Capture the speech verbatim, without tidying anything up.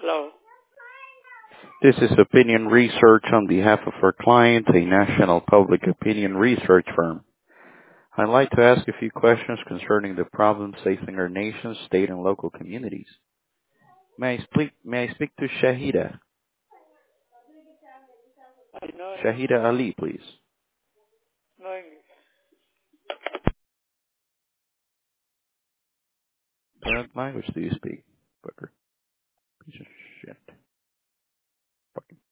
Hello. This is Opinion Research on behalf of our client, a national public opinion research firm. I'd like to ask a few questions concerning the problems facing our nation, state, and local communities. May I speak, may I speak to Shahida? I know Shahida Ali, please. no English. What language do you speak? Fucker. Piece of shit.